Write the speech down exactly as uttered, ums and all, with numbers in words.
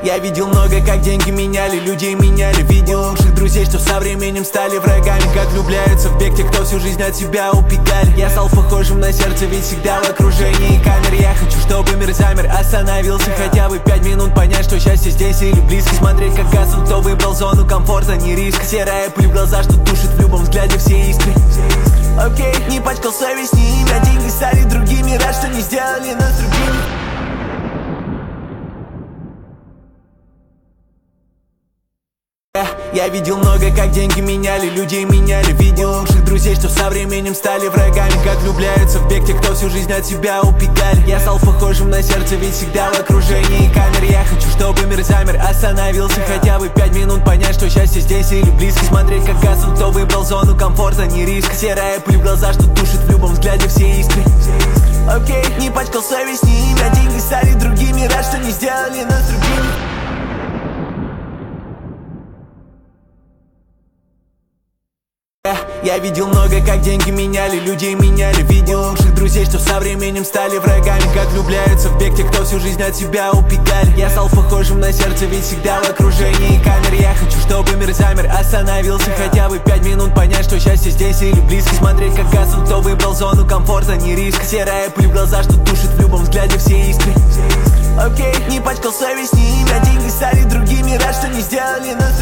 Я видел много, как деньги меняли, людей меняли. Видел лучших друзей, что со временем стали врагами. Как влюбляются в бег те, кто всю жизнь от тебя убегали. Я стал похожим на сердце, ведь всегда в окружении камер. Я хочу, чтобы мир замер, остановился хотя бы пять минут. Понять, что счастье здесь или близко. Смотреть, как гаснут, кто выбрал зону комфорта, не риск. Серая пыль в глаза, что тушит в любом взгляде все искры. Окей, okay. Не пачкал совесть, не имя, деньги стали другими. Рад, что не сделали нас другими. Я видел много, как деньги меняли, людей меняли. Видел лучших друзей, что со временем стали врагами. Как влюбляются в бег те, кто всю жизнь от тебя убегали. Я стал похожим на сердце, ведь всегда в окружении камер. Я хочу, чтобы мир замер, остановился хотя бы пять минут. Понять, что счастье здесь или близко. Смотреть, как гаснут, кто выбрал зону комфорта, не риск. Серая пыль в глаза, что тушит в любом взгляде все искры. Окей, okay. Не пачкал совесть, не имя, деньги стали другими. Рад, что не сделали нас другими. Я видел много, как деньги меняли, людей меняли. Видел лучших друзей, что со временем стали врагами. Как влюбляются в бег те, кто всю жизнь от тебя убегали. Я стал похожим на сердце, ведь всегда в окружении камер. Я хочу, чтобы мир замер, остановился хотя бы пять минут. Понять, что счастье здесь или близко. Смотреть, как гаснут, кто выбрал зону комфорта, не риск. Серая пыль в глаза, что тушит в любом взгляде все искры. Окей, okay. Не пачкал совесть, не имя, деньги стали другими. Рад, что не сделали нас